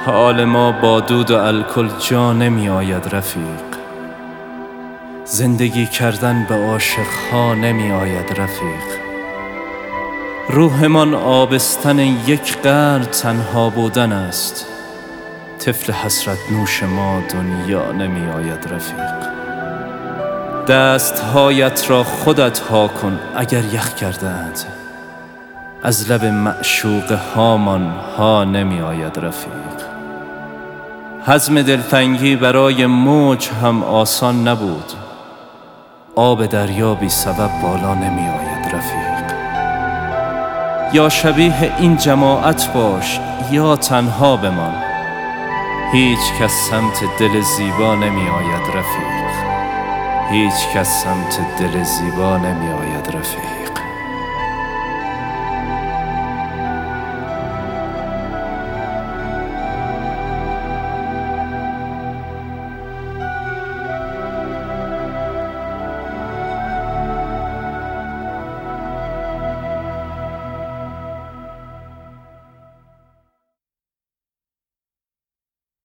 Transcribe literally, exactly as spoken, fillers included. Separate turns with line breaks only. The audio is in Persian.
حال ما با دود و الکل جا نمی آید رفیق. زندگی کردن به عاشق ها نمی آید رفیق. روحمان آبستن یک قرن تنها بودن است. طفل حسرت نوش ما دنیا نمی آید رفیق. دستهایت را خودت ها کن اگر یخ کرده اند. از لب معشوق هامان ها نمی آید رفیق. هضم دلتنگی برای موج هم آسان نبود. آب دریا بی سبب بالا نمی آید رفیق. یا شبیه این جماعت باش یا تنها بمان. هیچ کس سمت دل زیبا نمی آید رفیق. هیچ کس سمت دل زیبا نمی آید رفیق.